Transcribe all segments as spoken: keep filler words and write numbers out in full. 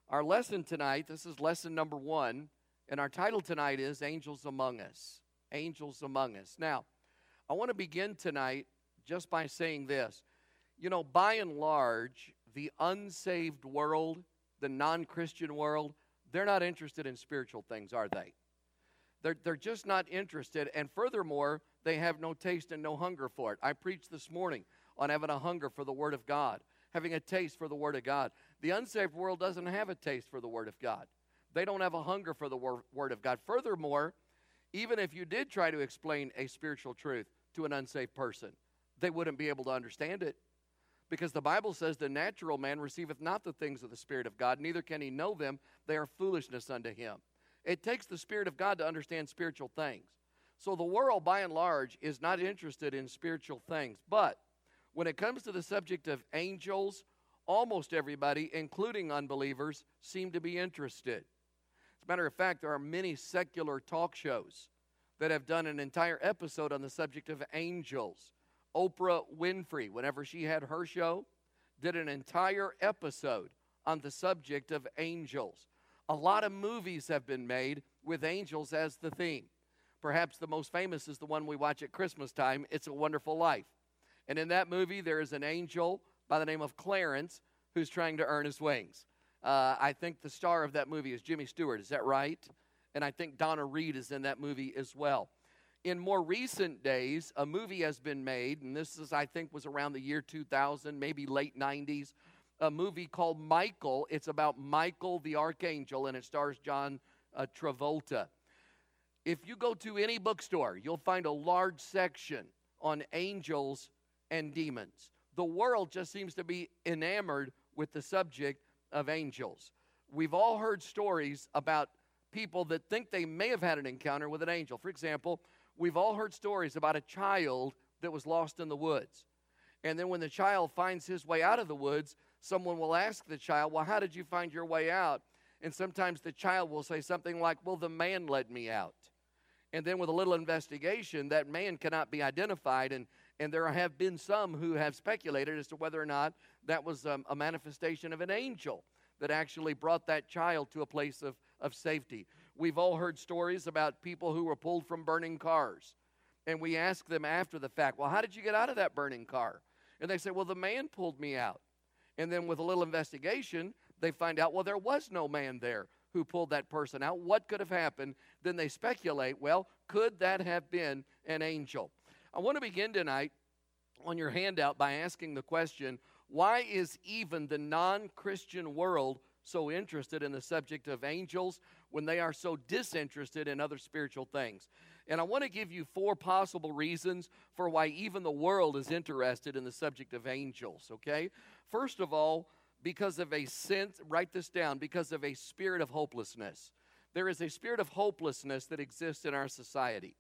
Our lesson tonight, this is lesson number one, and our title tonight is Angels Among Us. Angels Among Us. Now, I want to begin tonight just by saying this. You know, by and large, the unsaved world, the non-Christian world, they're not interested in spiritual things, are they? They're, they're just not interested, and furthermore, they have no taste and no hunger for it. I preached this morning on having a hunger for the Word of God, having a taste for the Word of God. The unsaved world doesn't have a taste for the Word of God. They don't have a hunger for the wor- Word of God. Furthermore, even if you did try to explain a spiritual truth to an unsaved person, they wouldn't be able to understand it. Because the Bible says the natural man receiveth not the things of the Spirit of God, neither can he know them. They are foolishness unto him. It takes the Spirit of God to understand spiritual things. So the world, by and large, is not interested in spiritual things. But when it comes to the subject of angels, almost everybody, including unbelievers, seem to be interested. As a matter of fact, there are many secular talk shows that have done an entire episode on the subject of angels. Oprah Winfrey, whenever she had her show, did an entire episode on the subject of angels. A lot of movies have been made with angels as the theme. Perhaps the most famous is the one we watch at Christmas time, It's a Wonderful Life. And in that movie, there is an angel by the name of Clarence who's trying to earn his wings. Uh, I think the star of that movie is Jimmy Stewart. Is that right? And I think Donna Reed is in that movie as well. In more recent days, a movie has been made, and this is, I think, was around the year two thousand, maybe late nineties, a movie called Michael. It's about Michael the Archangel, and it stars John uh, Travolta. If you go to any bookstore, you'll find a large section on angels and demons. The world just seems to be enamored with the subject of angels. We've all heard stories about people that think they may have had an encounter with an angel. For example, we've all heard stories about a child that was lost in the woods. And then when the child finds his way out of the woods, someone will ask the child, well, how did you find your way out? And sometimes the child will say something like, well, the man led me out. And then with a little investigation, that man cannot be identified. And, and there have been some who have speculated as to whether or not that was um, a manifestation of an angel that actually brought that child to a place of, of safety. We've all heard stories about people who were pulled from burning cars. And we ask them after the fact, well, how did you get out of that burning car? And they say, well, the man pulled me out. And then with a little investigation, they find out, well, there was no man there who pulled that person out. What could have happened? Then they speculate, well, could that have been an angel? I want to begin tonight on your handout by asking the question, why is even the non-Christian world so interested in the subject of angels when they are so disinterested in other spiritual things? And I want to give you four possible reasons for why even the world is interested in the subject of angels, okay? First of all, because of a sense, write this down, because of a spirit of hopelessness. There is a spirit of hopelessness that exists in our society.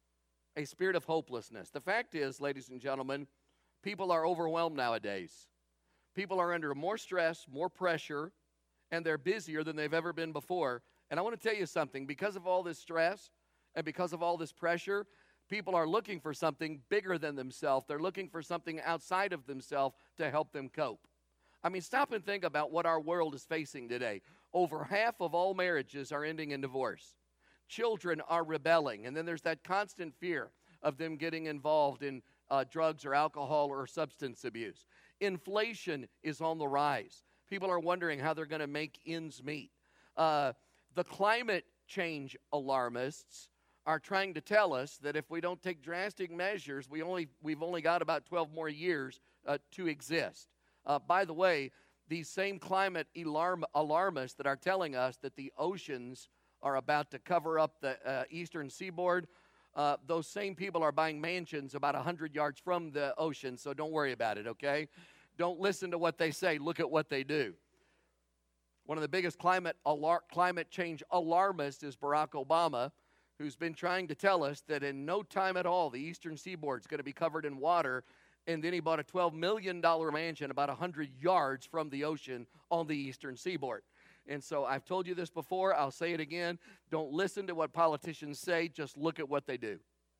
A spirit of hopelessness. The fact is, ladies and gentlemen, people are overwhelmed nowadays. People are under more stress, more pressure, and they're busier than they've ever been before. And I want to tell you something. Because of all this stress and because of all this pressure, people are looking for something bigger than themselves. They're looking for something outside of themselves to help them cope. I mean, stop and think about what our world is facing today. Over half of all marriages are ending in divorce. Children are rebelling, and then there's that constant fear of them getting involved in uh, drugs or alcohol or substance abuse. Inflation is on the rise. People are wondering how they're going to make ends meet. Uh, the climate change alarmists are trying to tell us that if we don't take drastic measures, we only, we've only got about twelve more years uh, to exist. Uh, by the way, these same climate alarm, alarmists that are telling us that the oceans are about to cover up the uh, eastern seaboard, uh, those same people are buying mansions about one hundred yards from the ocean, so don't worry about it, okay? Don't listen to what they say. Look at what they do. One of the biggest climate alar- climate change alarmists is Barack Obama, who's been trying to tell us that in no time at all, the eastern seaboard is going to be covered in water. And then he bought a twelve million dollars mansion about one hundred yards from the ocean on the eastern seaboard. And so I've told you this before. I'll say it again. Don't listen to what politicians say. Just look at what they do.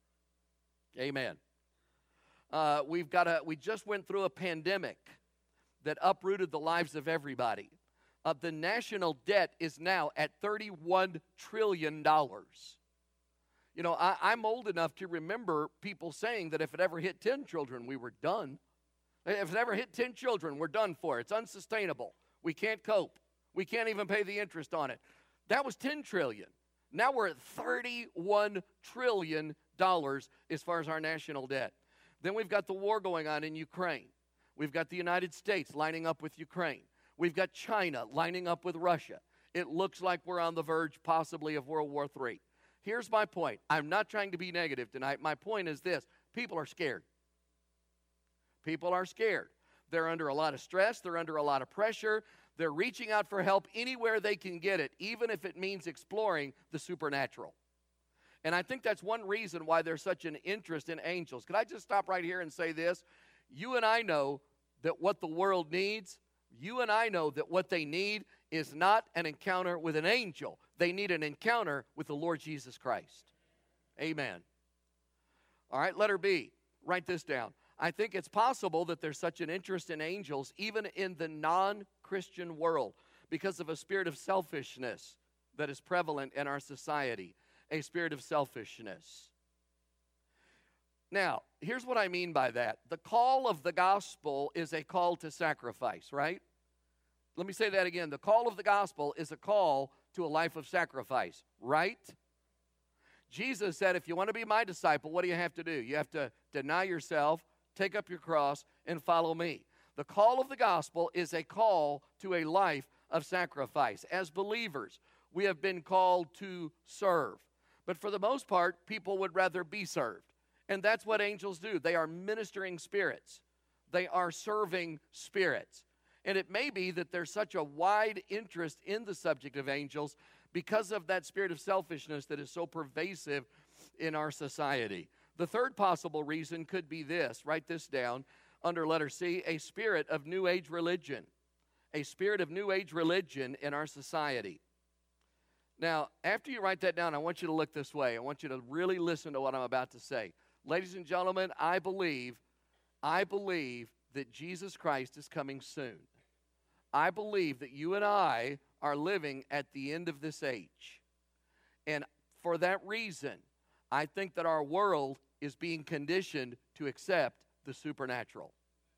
Amen. Uh, we've got a, we just went through a pandemic that uprooted the lives of everybody. Uh, the national debt is now at thirty-one trillion dollars. You know, I, I'm old enough to remember people saying that if it ever hit ten children, we were done. If it ever hit ten children, we're done for. It's unsustainable. We can't cope. We can't even pay the interest on it. That was ten trillion dollars. Now we're at thirty-one trillion dollars as far as our national debt. Then we've got the war going on in Ukraine. We've got the United States lining up with Ukraine. We've got China lining up with Russia. It looks like we're on the verge possibly of World War Three. Here's my point. I'm not trying to be negative tonight. My point is this. People are scared. People are scared. They're under a lot of stress. They're under a lot of pressure. They're reaching out for help anywhere they can get it, even if it means exploring the supernatural. And I think that's one reason why there's such an interest in angels. Could I just stop right here and say this? You and I know that what the world needs, you and I know that what they need is not an encounter with an angel. They need an encounter with the Lord Jesus Christ. Amen. All right, letter B. Write this down. I think it's possible that there's such an interest in angels even in the non-Christian world because of a spirit of selfishness that is prevalent in our society, a spirit of selfishness. Now, here's what I mean by that. The call of the gospel is a call to sacrifice, right? Let me say that again. The call of the gospel is a call to a life of sacrifice, right? Jesus said, if you want to be my disciple, what do you have to do? You have to deny yourself, take up your cross, and follow me. The call of the gospel is a call to a life of sacrifice. As believers, we have been called to serve. But for the most part, people would rather be served. And that's what angels do. They are ministering spirits. They are serving spirits. And it may be that there's such a wide interest in the subject of angels because of that spirit of selfishness that is so pervasive in our society. The third possible reason could be this. Write this down under letter C, a spirit of New Age religion. A spirit of New Age religion in our society. Now, after you write that down, I want you to look this way. I want you to really listen to what I'm about to say. Ladies and gentlemen, I believe, I believe that Jesus Christ is coming soon. I believe that you and I are living at the end of this age. And for that reason, I think that our world is being conditioned to accept the supernatural.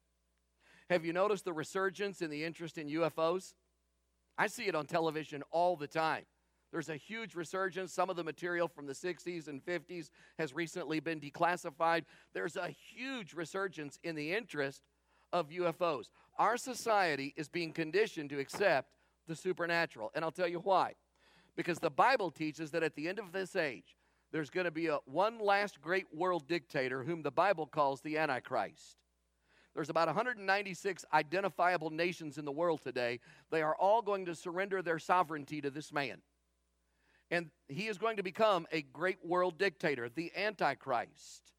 Have you noticed the resurgence in the interest in U F Os? I see it on television all the time. There's a huge resurgence. Some of the material from the sixties and fifties has recently been declassified. There's a huge resurgence in the interest of U F Os. Our society is being conditioned to accept the supernatural. And I'll tell you why. Because the Bible teaches that at the end of this age, there's going to be a one last great world dictator whom the Bible calls the Antichrist. There's about one hundred ninety-six identifiable nations in the world today. They are all going to surrender their sovereignty to this man. And he is going to become a great world dictator, the Antichrist.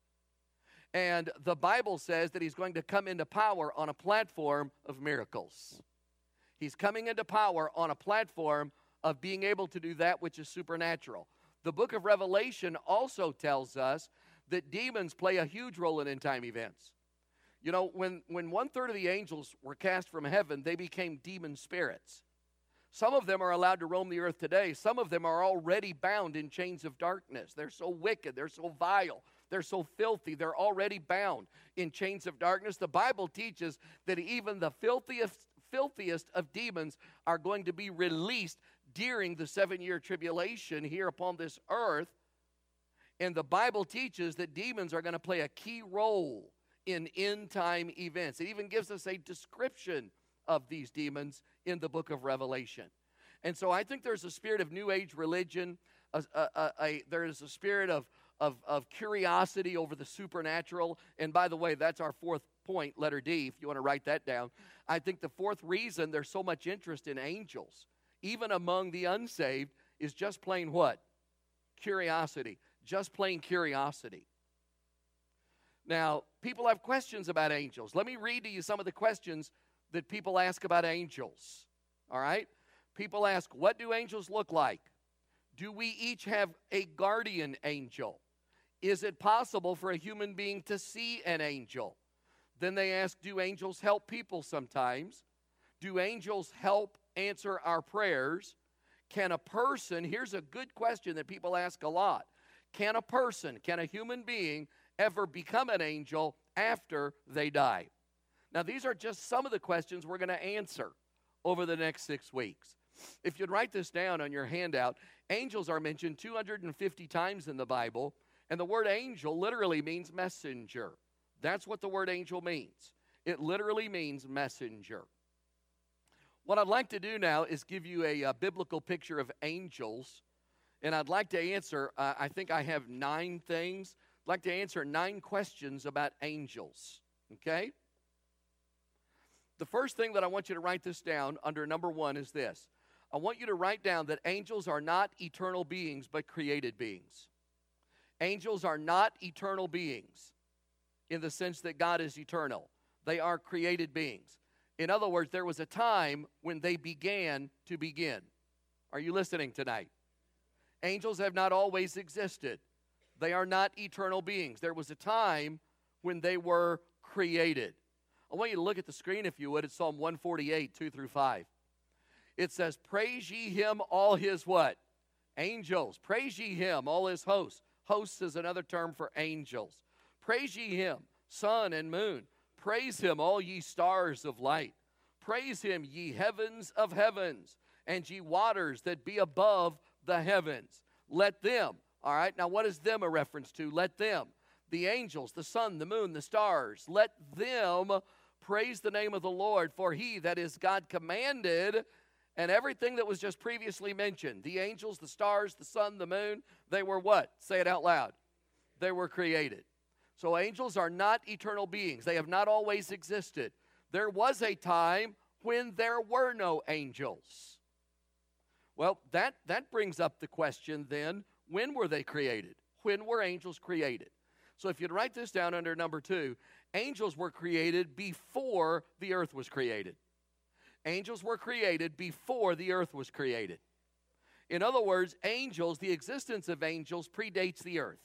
And the Bible says that he's going to come into power on a platform of miracles. He's coming into power on a platform of being able to do that which is supernatural. The book of Revelation also tells us that demons play a huge role in end-time events. You know, when, when one-third of the angels were cast from heaven, they became demon spirits. Some of them are allowed to roam the earth today. Some of them are already bound in chains of darkness. They're so wicked. They're so vile. They're so filthy. They're already bound in chains of darkness. The Bible teaches that even the filthiest, filthiest of demons are going to be released during the seven-year tribulation here upon this earth. And the Bible teaches that demons are going to play a key role in end-time events. It even gives us a description of these demons in the book of Revelation. And so I think there's a spirit of New Age religion. A, a, a, a, there is a spirit of, of, of curiosity over the supernatural. And by the way, that's our fourth point, letter D, if you want to write that down. I think the fourth reason there's so much interest in angels, even among the unsaved, is just plain what? Curiosity. Just plain curiosity. Now, people have questions about angels. Let me read to you some of the questions that people ask about angels. All right? People ask, what do angels look like? Do we each have a guardian angel? Is it possible for a human being to see an angel? Then they ask, do angels help people sometimes? Do angels help answer our prayers? Can a person, here's a good question that people ask a lot. Can a person, can a human being ever become an angel after they die? Now, these are just some of the questions we're going to answer over the next six weeks. If you'd write this down on your handout, angels are mentioned two hundred fifty times in the Bible, and the word angel literally means messenger. That's what the word angel means. It literally means messenger. What I'd like to do now is give you a, a biblical picture of angels, and I'd like to answer, uh, I think I have nine things. I'd like to answer nine questions about angels, okay? The first thing that I want you to write this down under number one is this. I want you to write down that angels are not eternal beings, but created beings. Angels are not eternal beings in the sense that God is eternal. They are created beings. In other words, there was a time when they began to begin. Are you listening tonight? Angels have not always existed. They are not eternal beings. There was a time when they were created. I want you to look at the screen, if you would. It's Psalm one forty-eight, two through five. It says, praise ye him, all his what? Angels. Praise ye him, all his hosts. Hosts is another term for angels. Praise ye him, sun and moon. Praise him, all ye stars of light. Praise him, ye heavens of heavens, and ye waters that be above the heavens. Let them, all right, now what is them a reference to? Let them, the angels, the sun, the moon, the stars, let them praise the name of the Lord, for he, that is God, commanded. And everything that was just previously mentioned, the angels, the stars, the sun, the moon, they were what? Say it out loud. They were created. So angels are not eternal beings. They have not always existed. There was a time when there were no angels. Well, that, that brings up the question then, when were they created? When were angels created? So if you'd write this down under number two, angels were created before the earth was created. Angels were created before the earth was created. In other words, angels, the existence of angels predates the earth.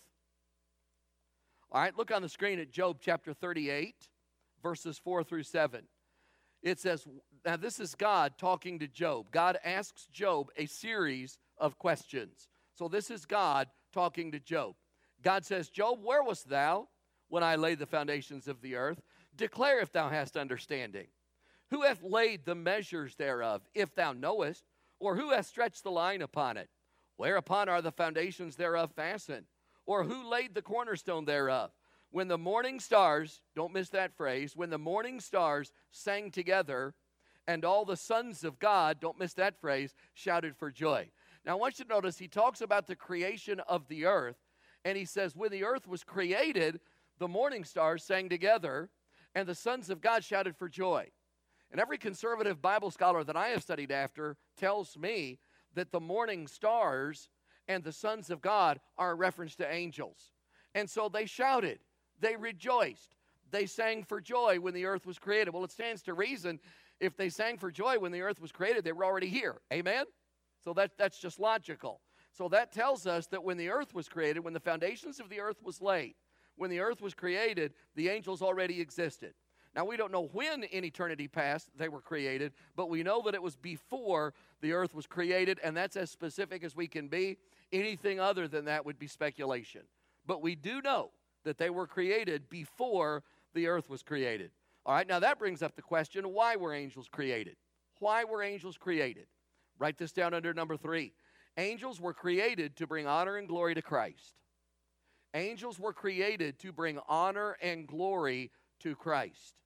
All right, look on the screen at Job chapter thirty-eight, verses four through seven. It says, now this is God talking to Job. God asks Job a series of questions. So this is God talking to Job. God says, Job, where wast thou when I laid the foundations of the earth? Declare if thou hast understanding. Who hath laid the measures thereof, if thou knowest? Or who hath stretched the line upon it? Whereupon are the foundations thereof fastened? Or who laid the cornerstone thereof? When the morning stars, don't miss that phrase, when the morning stars sang together, and all the sons of God, don't miss that phrase, shouted for joy. Now I want you to notice he talks about the creation of the earth, and he says when the earth was created, the morning stars sang together, and the sons of God shouted for joy. And every conservative Bible scholar that I have studied after tells me that the morning stars and the sons of God are a reference to angels. And so they shouted, they rejoiced, they sang for joy when the earth was created. Well, it stands to reason if they sang for joy when the earth was created, they were already here. Amen? So that, that's just logical. So that tells us that when the earth was created, when the foundations of the earth was laid, when the earth was created, the angels already existed. Now, we don't know when in eternity past they were created, but we know that it was before the earth was created, and that's as specific as we can be. Anything other than that would be speculation. But we do know that they were created before the earth was created. All right, now that brings up the question, why were angels created? Why were angels created? Write this down under number three. Angels were created to bring honor and glory to Christ. Angels were created to bring honor and glory to Christ.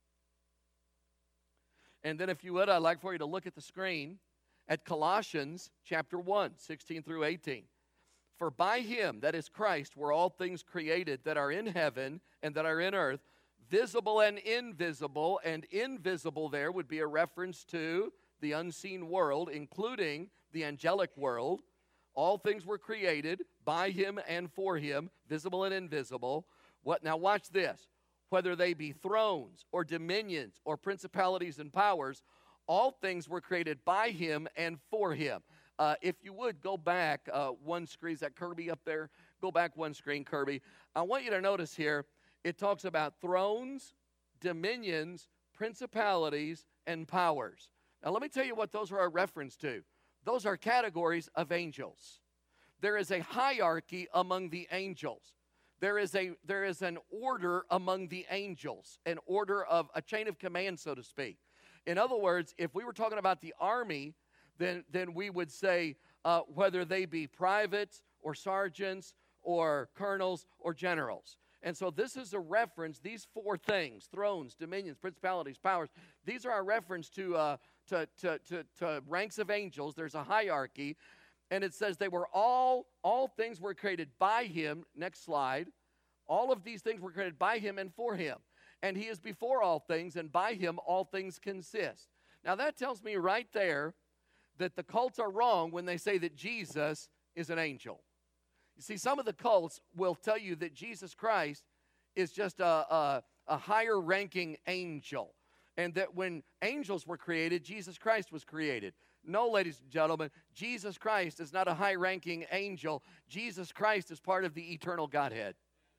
And then if you would, I'd like for you to look at the screen at Colossians chapter one, sixteen through eighteen. For by him, that is Christ, were all things created that are in heaven and that are in earth, visible and invisible. And invisible there would be a reference to the unseen world, including the angelic world. All things were created by him and for him, visible and invisible. What? Now watch this. Whether they be thrones or dominions or principalities and powers, all things were created by him and for him. Uh, if you would, go back uh, one screen. Is that Kirby up there? Go back one screen, Kirby. I want you to notice here, it talks about thrones, dominions, principalities, and powers. Now, let me tell you what those are a reference to. Those are categories of angels. There is a hierarchy among the angels. There is a there is an order among the angels, an order of a chain of command, so to speak. In other words, if we were talking about the army, then, then we would say uh, whether they be privates or sergeants or colonels or generals. And so this is a reference, these four things, thrones, dominions, principalities, powers, these are a reference to, uh, to, to, to, to ranks of angels. There's a hierarchy, and it says they were all, all things were created by him. Next slide. All of these things were created by him and for him. And he is before all things, and by him all things consist. Now that tells me right there that the cults are wrong when they say that Jesus is an angel. You see, some of the cults will tell you that Jesus Christ is just a, a, a higher ranking angel, and that when angels were created, Jesus Christ was created. No, ladies and gentlemen, Jesus Christ is not a high ranking angel. Jesus Christ is part of the eternal Godhead.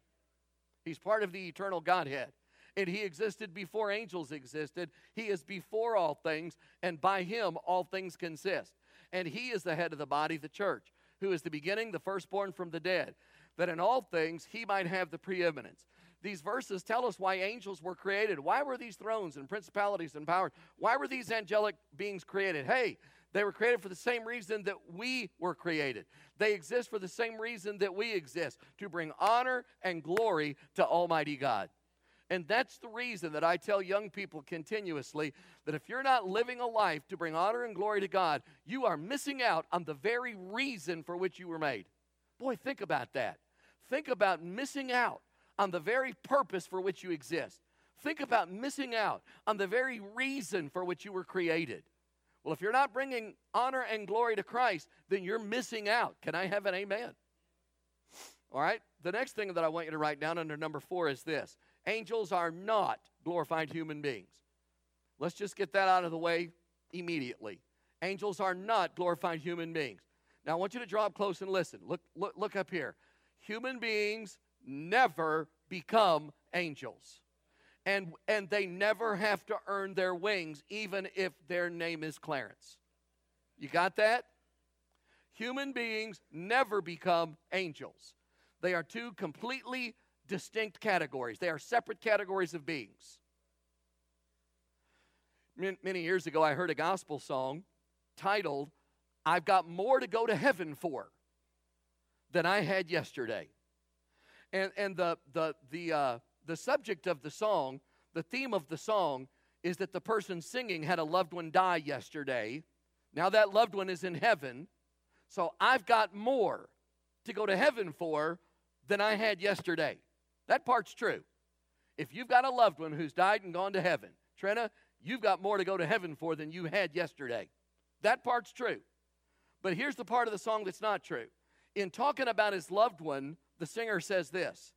He's part of the eternal Godhead. And he existed before angels existed. He is before all things, and by him all things consist. And he is the head of the body, the church, who is the beginning, the firstborn from the dead, that in all things he might have the preeminence. These verses tell us why angels were created. Why were these thrones and principalities and powers? Why were these angelic beings created? Hey, they were created for the same reason that we were created. They exist for the same reason that we exist, to bring honor and glory to Almighty God. And that's the reason that I tell young people continuously that if you're not living a life to bring honor and glory to God, you are missing out on the very reason for which you were made. Boy, think about that. Think about missing out on the very purpose for which you exist. Think about missing out on the very reason for which you were created. Well, if you're not bringing honor and glory to Christ, then you're missing out. Can I have an amen? All right, the next thing that I want you to write down under number four is this. Angels are not glorified human beings. Let's just get that out of the way immediately. Angels are not glorified human beings. Now, I want you to draw up close and listen. Look, look, look up here. Human beings never become angels. And, and they never have to earn their wings, even if their name is Clarence. You got that? Human beings never become angels. They are two completely distinct categories. They are separate categories of beings. Many years ago, I heard a gospel song titled, "I've Got More to Go to Heaven For Than I Had Yesterday." And, and the, the, the, uh, the subject of the song, the theme of the song, is that the person singing had a loved one die yesterday. Now that loved one is in heaven, so I've got more to go to heaven for than I had yesterday. That part's true. If you've got a loved one who's died and gone to heaven, Trina, you've got more to go to heaven for than you had yesterday. That part's true. But here's the part of the song that's not true. In talking about his loved one, the singer says this.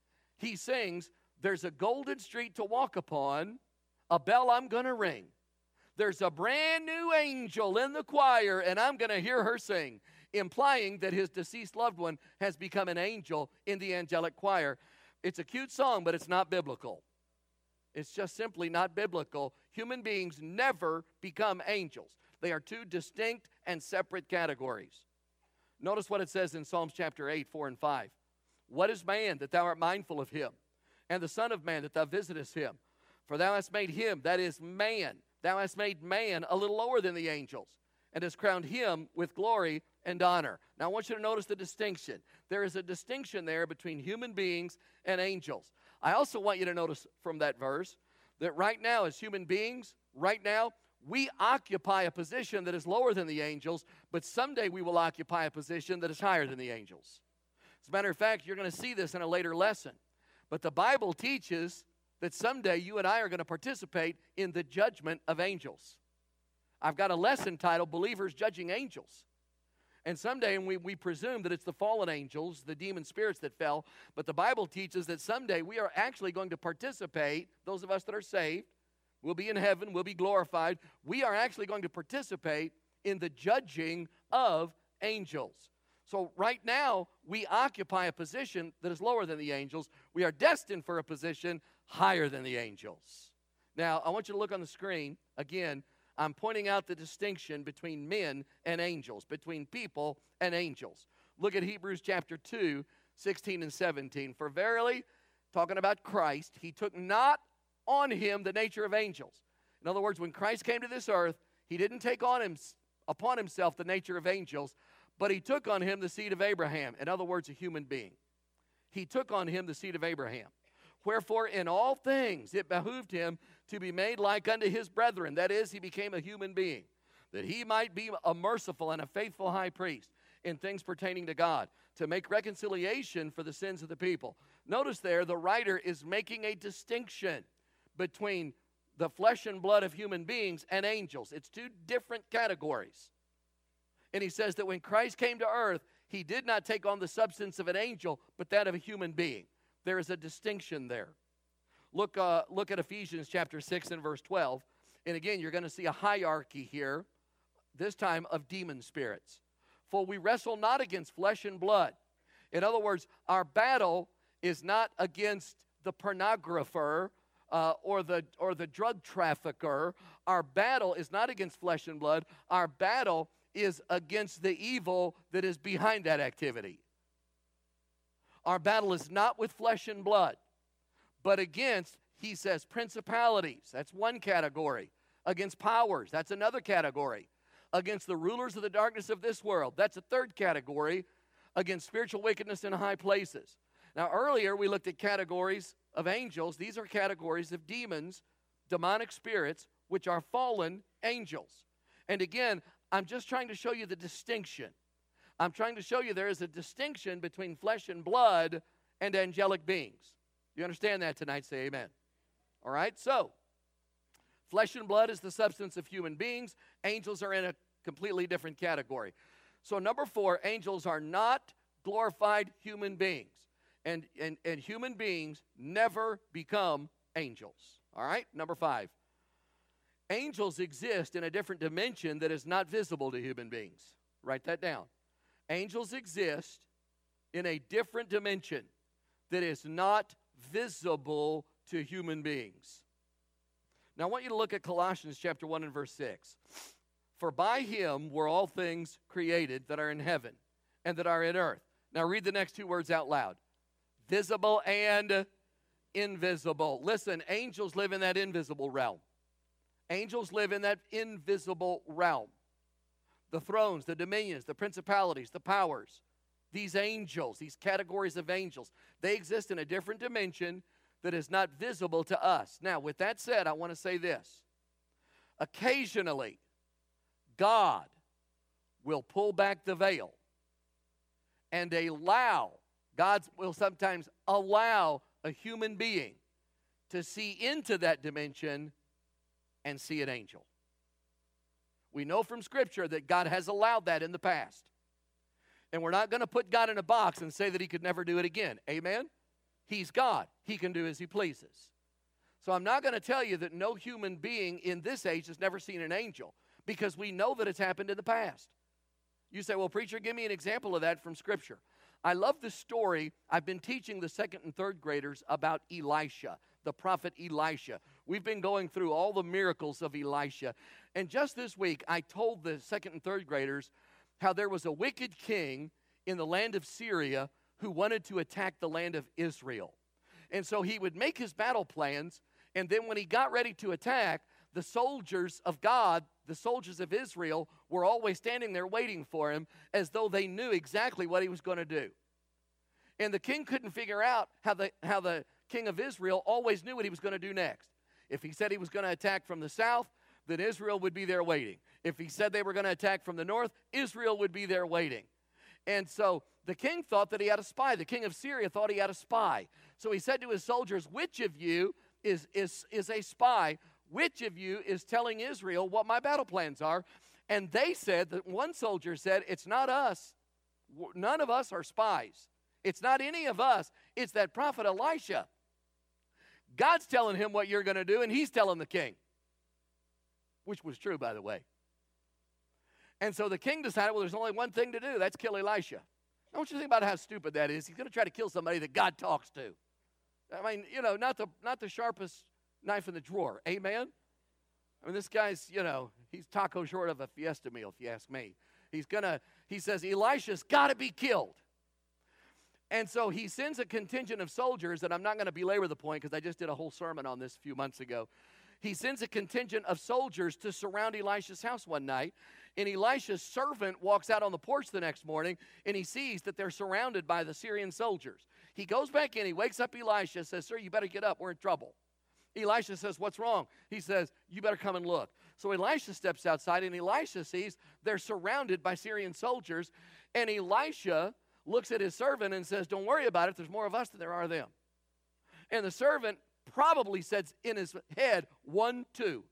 He sings, "There's a golden street to walk upon, a bell I'm going to ring. There's a brand new angel in the choir, and I'm going to hear her sing," implying that his deceased loved one has become an angel in the angelic choir. It's a cute song, but it's not biblical. It's just simply not biblical. Human beings never become angels. They are two distinct and separate categories. Notice what it says in Psalms chapter eight, four and five. "What is man that thou art mindful of him, and the son of man that thou visitest him? For thou hast made him," that is man, "thou hast made man a little lower than the angels, and hast crowned him with glory and honor." Now I want you to notice the distinction. There is a distinction there between human beings and angels. I also want you to notice from that verse that right now as human beings, right now, we occupy a position that is lower than the angels, but someday we will occupy a position that is higher than the angels. As a matter of fact, you're going to see this in a later lesson. But the Bible teaches that someday you and I are going to participate in the judgment of angels. I've got a lesson titled, "Believers Judging Angels." And someday, and we, we presume that it's the fallen angels, the demon spirits that fell, but the Bible teaches that someday we are actually going to participate, those of us that are saved, we'll be in heaven, we'll be glorified. We are actually going to participate in the judging of angels. So right now, we occupy a position that is lower than the angels. We are destined for a position higher than the angels. Now, I want you to look on the screen. Again, I'm pointing out the distinction between men and angels, between people and angels. Look at Hebrews chapter two, sixteen and seventeen. For verily, talking about Christ, he took not on him the nature of angels. In other words, when Christ came to this earth, he didn't take on him, upon himself the nature of angels, but he took on him the seed of Abraham. In other words, a human being. He took on him the seed of Abraham. Wherefore, in all things it behooved him to be made like unto his brethren. That is, he became a human being, that he might be a merciful and a faithful high priest in things pertaining to God, to make reconciliation for the sins of the people. Notice there, the writer is making a distinction between the flesh and blood of human beings and angels. It's two different categories. And he says that when Christ came to earth, he did not take on the substance of an angel, but that of a human being. There is a distinction there. Look, uh, look at Ephesians chapter six and verse twelve. And again, you're going to see a hierarchy here, this time of demon spirits. For we wrestle not against flesh and blood. In other words, our battle is not against the pornographer uh, or the or the drug trafficker. Our battle is not against flesh and blood. Our battle is against the evil that is behind that activity. Our battle is not with flesh and blood, but against, he says, principalities. That's one category. Against powers. That's another category. Against the rulers of the darkness of this world. That's a third category. Against spiritual wickedness in high places. Now, earlier we looked at categories of angels. These are categories of demons, demonic spirits, which are fallen angels. And again, I'm just trying to show you the distinction. I'm trying to show you there is a distinction between flesh and blood and angelic beings. You understand that tonight? Say amen. All right, so flesh and blood is the substance of human beings. Angels are in a completely different category. So number four, angels are not glorified human beings. And, and, and human beings never become angels. All right, number five. Angels exist in a different dimension that is not visible to human beings. Write that down. Angels exist in a different dimension that is not visible to human beings. Now I want you to look at Colossians chapter one and verse six. For by him were all things created that are in heaven and that are in earth. Now read the next two words out loud. Visible and invisible. Listen, angels live in that invisible realm. Angels live in that invisible realm. The thrones, the dominions, the principalities, the powers, these angels, these categories of angels, they exist in a different dimension that is not visible to us. Now, with that said, I want to say this. Occasionally, God will pull back the veil and allow, God will sometimes allow a human being to see into that dimension and see an angel. We know from Scripture that God has allowed that in the past. And we're not going to put God in a box and say that he could never do it again. Amen? He's God. He can do as he pleases. So I'm not going to tell you that no human being in this age has never seen an angel, because we know that it's happened in the past. You say, well, preacher, give me an example of that from Scripture. I love this story. I've been teaching the second and third graders about Elisha, the prophet Elisha. We've been going through all the miracles of Elisha. And just this week, I told the second and third graders how there was a wicked king in the land of Syria who wanted to attack the land of Israel. And so he would make his battle plans, and then when he got ready to attack, the soldiers of God, the soldiers of Israel, were always standing there waiting for him as though they knew exactly what he was going to do. And the king couldn't figure out how the, how the king of Israel always knew what he was going to do next. If he said he was going to attack from the south, then Israel would be there waiting. If he said they were going to attack from the north, Israel would be there waiting. And so the king thought that he had a spy. The king of Syria thought he had a spy. So he said to his soldiers, which of you is, is, is a spy? Which of you is telling Israel what my battle plans are? And they said, that one soldier said, it's not us. None of us are spies. It's not any of us. It's that prophet Elisha. God's telling him what you're going to do, and he's telling the king. Which was true, by the way. And so the king decided, well, there's only one thing to do. That's kill Elisha. I want you to think about how stupid that is. He's going to try to kill somebody that God talks to. I mean, you know, not the not the sharpest knife in the drawer. Amen? I mean, this guy's, you know, he's taco short of a fiesta meal, if you ask me. He's going to, he says, Elisha's got to be killed. And so he sends a contingent of soldiers, and I'm not going to belabor the point because I just did a whole sermon on this a few months ago. He sends a contingent of soldiers to surround Elisha's house one night, and Elisha's servant walks out on the porch the next morning, and he sees that they're surrounded by the Syrian soldiers. He goes back in, he wakes up Elisha, says, sir, you better get up, we're in trouble. Elisha says, what's wrong? He says, you better come and look. So Elisha steps outside, and Elisha sees they're surrounded by Syrian soldiers, and Elisha looks at his servant and says, don't worry about it, there's more of us than there are them. And the servant probably says in his head, one, two.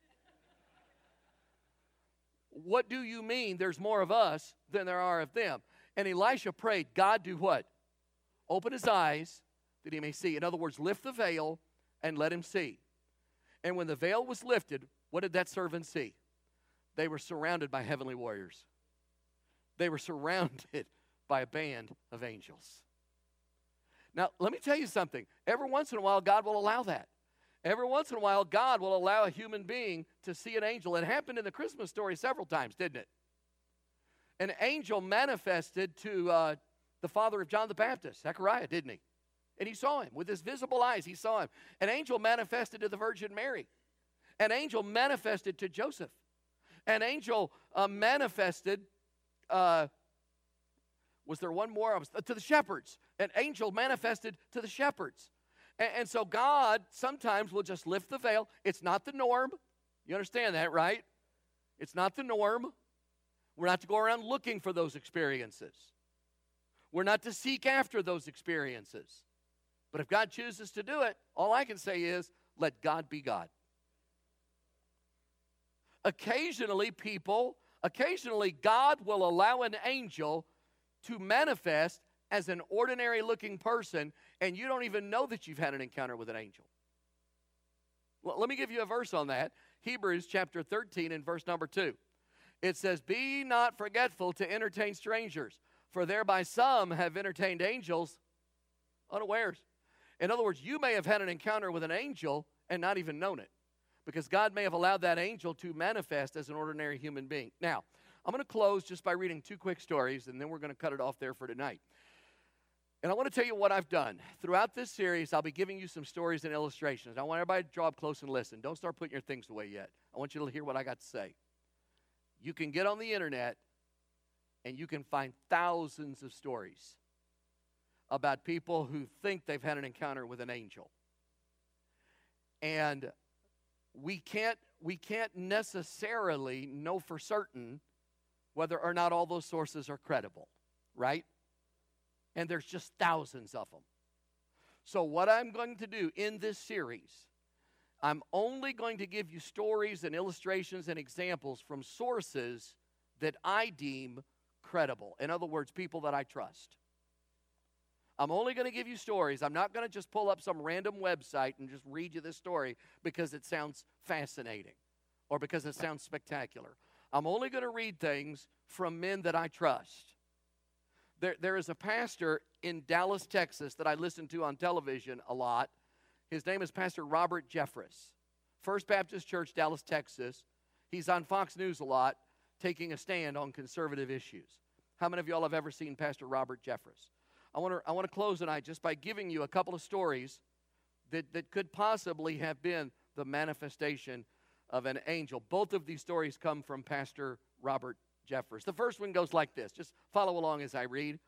What do you mean there's more of us than there are of them? And Elisha prayed, God, do what? Open his eyes that he may see. In other words, lift the veil and let him see. And when the veil was lifted, what did that servant see? They were surrounded by heavenly warriors. They were surrounded by a band of angels. Now, let me tell you something. Every once in a while, God will allow that. Every once in a while, God will allow a human being to see an angel. It happened in the Christmas story several times, didn't it? An angel manifested to uh, the father of John the Baptist, Zechariah, didn't he? And he saw him. With his visible eyes, he saw him. An angel manifested to the Virgin Mary. An angel manifested to Joseph. An angel uh, manifested, uh, was there one more? I was, uh, to the shepherds. An angel manifested to the shepherds. And, and so God sometimes will just lift the veil. It's not the norm. You understand that, right? It's not the norm. We're not to go around looking for those experiences. We're not to seek after those experiences. But if God chooses to do it, all I can say is, let God be God. Occasionally, people, occasionally God will allow an angel to manifest as an ordinary-looking person, and you don't even know that you've had an encounter with an angel. Well, let me give you a verse on that. Hebrews chapter thirteen and verse number two. It says, be not forgetful to entertain strangers, for thereby some have entertained angels unawares. In other words, you may have had an encounter with an angel and not even known it, because God may have allowed that angel to manifest as an ordinary human being. Now, I'm going to close just by reading two quick stories, and then we're going to cut it off there for tonight. And I want to tell you what I've done. Throughout this series, I'll be giving you some stories and illustrations. I want everybody to draw up close and listen. Don't start putting your things away yet. I want you to hear what I got to say. You can get on the internet, and you can find thousands of stories about people who think they've had an encounter with an angel. And we can't, we can't necessarily know for certain whether or not all those sources are credible, right? And there's just thousands of them. So what I'm going to do in this series, I'm only going to give you stories and illustrations and examples from sources that I deem credible. In other words, people that I trust. I'm only going to give you stories. I'm not going to just pull up some random website and just read you this story because it sounds fascinating or because it sounds spectacular. I'm only going to read things from men that I trust. There, there is a pastor in Dallas, Texas that I listen to on television a lot. His name is Pastor Robert Jeffress. First Baptist Church, Dallas, Texas. He's on Fox News a lot, taking a stand on conservative issues. How many of y'all have ever seen Pastor Robert Jeffress? I want to I want to close tonight just by giving you a couple of stories that, that could possibly have been the manifestation of an angel. Both of these stories come from Pastor Robert Jeffress. The first one goes like this. Just follow along as I read.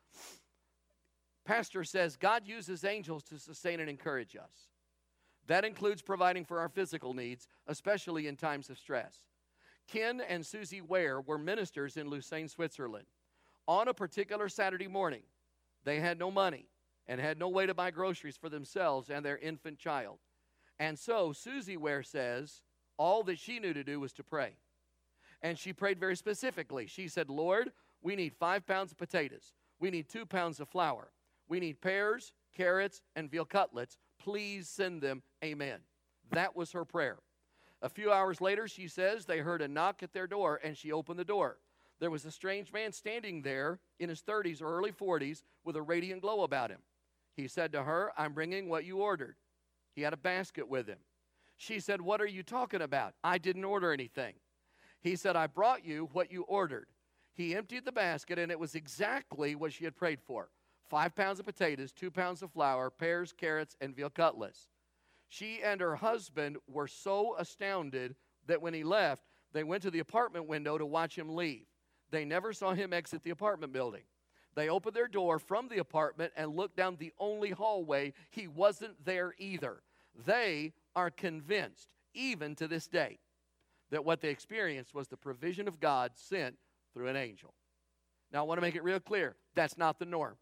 Pastor says, God uses angels to sustain and encourage us. That includes providing for our physical needs, especially in times of stress. Ken and Susie Ware were ministers in Lucerne, Switzerland. On a particular Saturday morning, they had no money and had no way to buy groceries for themselves and their infant child. And so Susie Ware says all that she knew to do was to pray. And she prayed very specifically. She said, Lord, we need five pounds of potatoes. We need two pounds of flour. We need pears, carrots, and veal cutlets. Please send them. Amen. That was her prayer. A few hours later, she says, they heard a knock at their door, and she opened the door. There was a strange man standing there in his thirties or early forties with a radiant glow about him. He said to her, I'm bringing what you ordered. He had a basket with him. She said, what are you talking about? I didn't order anything. He said, I brought you what you ordered. He emptied the basket, and it was exactly what she had prayed for. Five pounds of potatoes, two pounds of flour, pears, carrots, and veal cutlets. She and her husband were so astounded that when he left, they went to the apartment window to watch him leave. They never saw him exit the apartment building. They opened their door from the apartment and looked down the only hallway. He wasn't there either. They are convinced, even to this day, that what they experienced was the provision of God sent through an angel. Now, I want to make it real clear. That's not the norm.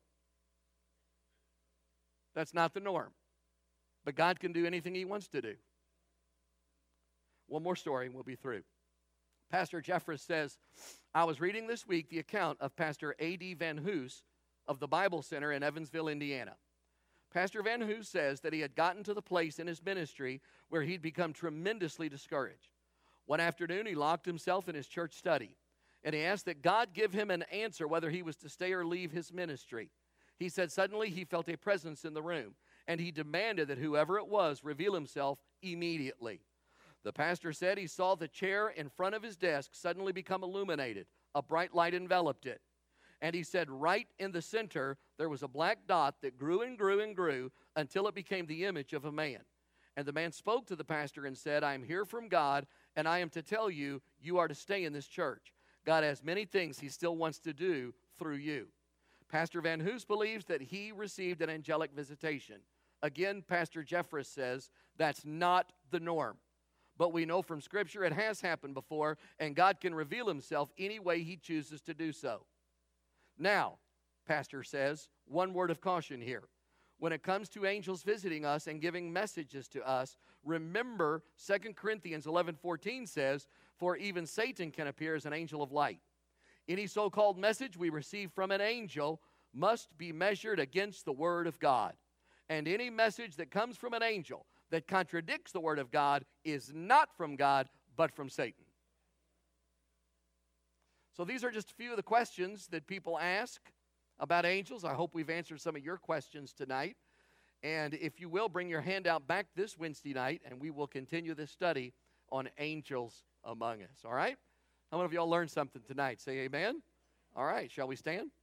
That's not the norm. But God can do anything he wants to do. One more story and we'll be through. Pastor Jeffress says, I was reading this week the account of Pastor A D Van Hoos of the Bible Center in Evansville, Indiana. Pastor Van Hoos says that he had gotten to the place in his ministry where he'd become tremendously discouraged. One afternoon, he locked himself in his church study, and he asked that God give him an answer whether he was to stay or leave his ministry. He said suddenly he felt a presence in the room, and he demanded that whoever it was reveal himself immediately. The pastor said he saw the chair in front of his desk suddenly become illuminated. A bright light enveloped it. And he said right in the center, there was a black dot that grew and grew and grew until it became the image of a man. And the man spoke to the pastor and said, I am here from God, and I am to tell you, you are to stay in this church. God has many things he still wants to do through you. Pastor Van Hoos believes that he received an angelic visitation. Again, Pastor Jeffress says that's not the norm. But we know from Scripture it has happened before, and God can reveal himself any way he chooses to do so. Now, Pastor says, one word of caution here. When it comes to angels visiting us and giving messages to us, remember Second Corinthians eleven fourteen says, for even Satan can appear as an angel of light. Any so-called message we receive from an angel must be measured against the Word of God. And any message that comes from an angel that contradicts the Word of God is not from God, but from Satan. So these are just a few of the questions that people ask about angels. I hope we've answered some of your questions tonight. And if you will, bring your handout back this Wednesday night, and we will continue this study on angels among us. All right? How many of y'all learned something tonight? Say amen. All right, shall we stand?